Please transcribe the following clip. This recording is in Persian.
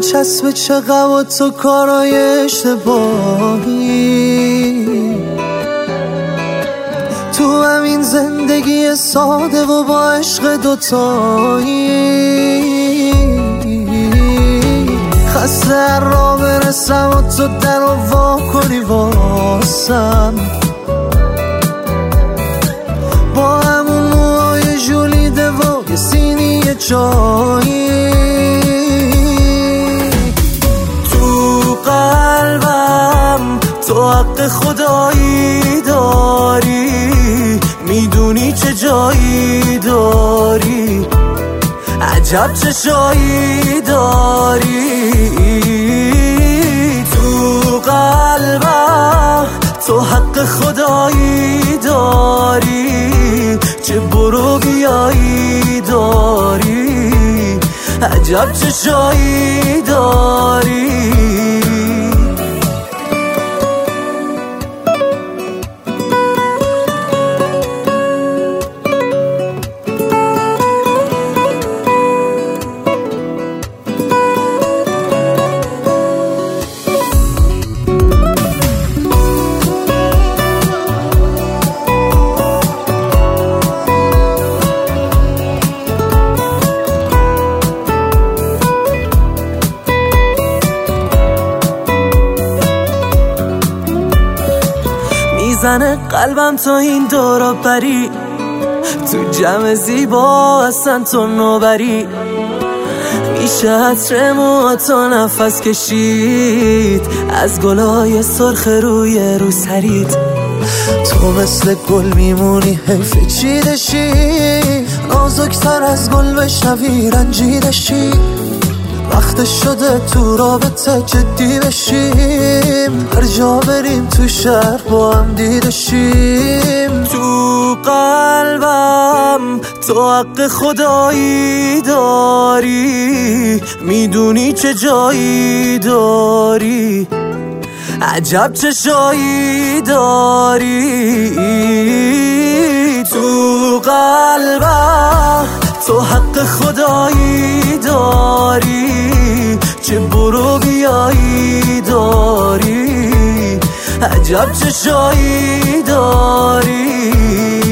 چسب چقدر و تو کارای اشتباهی تو همین زندگی ساده و با عشق دوتایی. خسته را برسم و تو در رو وا کنی واسم با همون موهای جولیده و یه سینی چایی. تو قلبم تو حق خدایی داری، میدونی چه جایی داری، عجب چه شایی داری. تو قلبم تو حق خدایی داری، چه برو بیایی داری، عجب چه شایی داری. میزنه قلبم تا این دورا بری، تو جمع زیبا اصلا تو نوبری. میشه عطر موهاتو نفس کشید، از گلای سرخ روی رو سرید. تو مثل گل میمونی حیف چیدشی، نازکتر از گل بشنوی رنجیدشی. وقت شده تو رابطه جدی بشیم، هر جا بریم تو شهر با هم دیدشیم. تو قلبم تو حق خدایی داری، میدونی چه جایی داری، عجب چه شایی داری. تو قلبم تو حق خدایی داری، چه برو بیایی داری، عجب چه شایی داری.